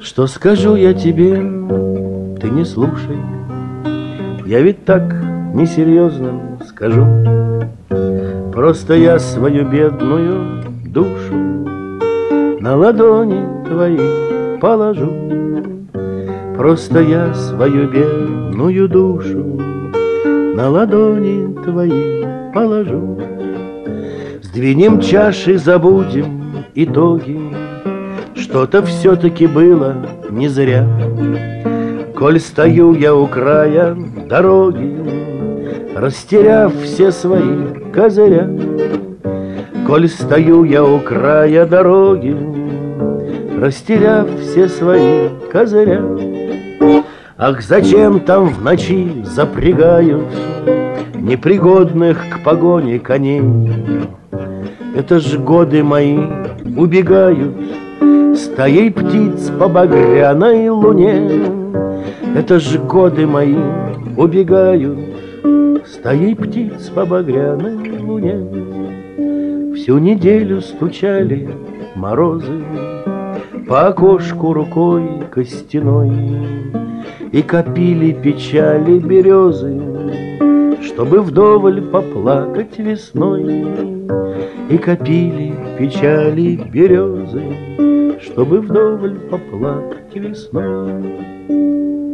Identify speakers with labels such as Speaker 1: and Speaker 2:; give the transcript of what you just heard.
Speaker 1: Что скажу я тебе, ты не слушай. Я ведь так несерьезно скажу. Просто я свою бедную душу на ладони твои положу. Просто я свою бедную душу на ладони твои положу. Сдвинем чаши, забудем итоги. Что-то все-таки было не зря. Коль стою я у края дороги, растеряв все свои козыря. Коль стою я у края дороги, растеряв все свои козыря. Ах, зачем там в ночи запрягают непригодных к погоне коней? Это ж годы мои убегают стаей птиц по багряной луне. Это ж годы мои убегают стаей птиц по багряной луне. Всю неделю стучали морозы по окошку рукой костяной и копили печали березы, чтобы вдоволь поплакать весной. И копили печали березы, чтобы вдоволь поплакать весной.